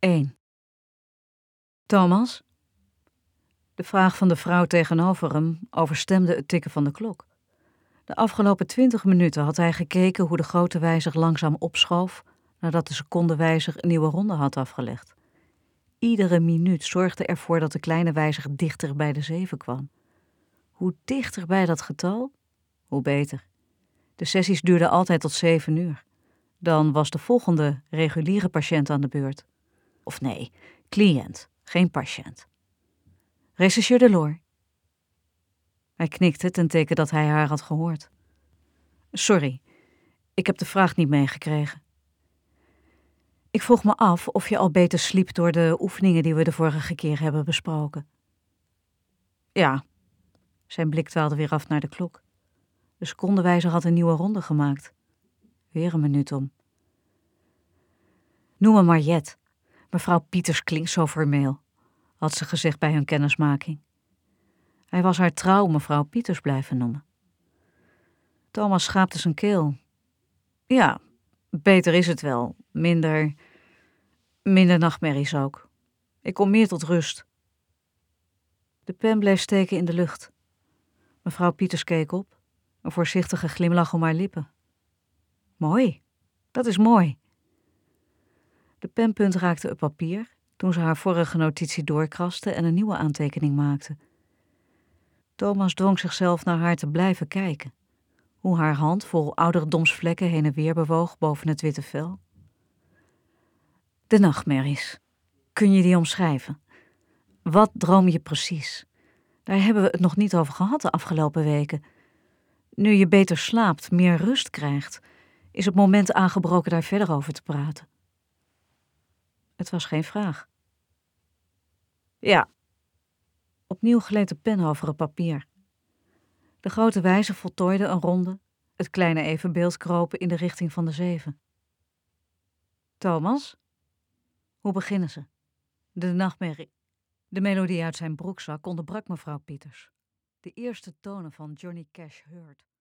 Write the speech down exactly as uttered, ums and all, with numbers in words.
één. Thomas? De vraag van de vrouw tegenover hem overstemde het tikken van de klok. De afgelopen twintig minuten had hij gekeken hoe de grote wijzer langzaam opschoof nadat de secondenwijzer een nieuwe ronde had afgelegd. Iedere minuut zorgde ervoor dat de kleine wijzer dichter bij de zeven kwam. Hoe dichter bij dat getal, hoe beter. De sessies duurden altijd tot zeven uur. Dan was de volgende reguliere patiënt aan de beurt. Of nee, cliënt, geen patiënt. Rechercheur Delors. Hij knikte ten teken dat hij haar had gehoord. Sorry, ik heb de vraag niet meegekregen. Ik vroeg me af of je al beter sliep door de oefeningen die we de vorige keer hebben besproken. Ja, zijn blik dwaalde weer af naar de klok. De secondenwijzer had een nieuwe ronde gemaakt. Weer een minuut om. Noem me maar Jet. Mevrouw Pieters klinkt zo formeel, had ze gezegd bij hun kennismaking. Hij was haar trouw mevrouw Pieters blijven noemen. Thomas schaapte zijn keel. Ja, beter is het wel. Minder... minder nachtmerries ook. Ik kom meer tot rust. De pen bleef steken in de lucht. Mevrouw Pieters keek op, een voorzichtige glimlach om haar lippen. Mooi, dat is mooi. De penpunt raakte het papier toen ze haar vorige notitie doorkraste en een nieuwe aantekening maakte. Thomas dwong zichzelf naar haar te blijven kijken. Hoe haar hand vol ouderdomsvlekken heen en weer bewoog boven het witte vel. De nachtmerries. Kun je die omschrijven? Wat droom je precies? Daar hebben we het nog niet over gehad de afgelopen weken. Nu je beter slaapt, meer rust krijgt, is het moment aangebroken daar verder over te praten. Het was geen vraag. Ja. Opnieuw gleed de pen over het papier. De grote wijzer voltooide een ronde, het kleine evenbeeld kropen in de richting van de zeven. Thomas? Hoe beginnen ze? De nachtmerrie. De melodie uit zijn broekzak onderbrak mevrouw Pieters. De eerste tonen van Johnny Cash Heard.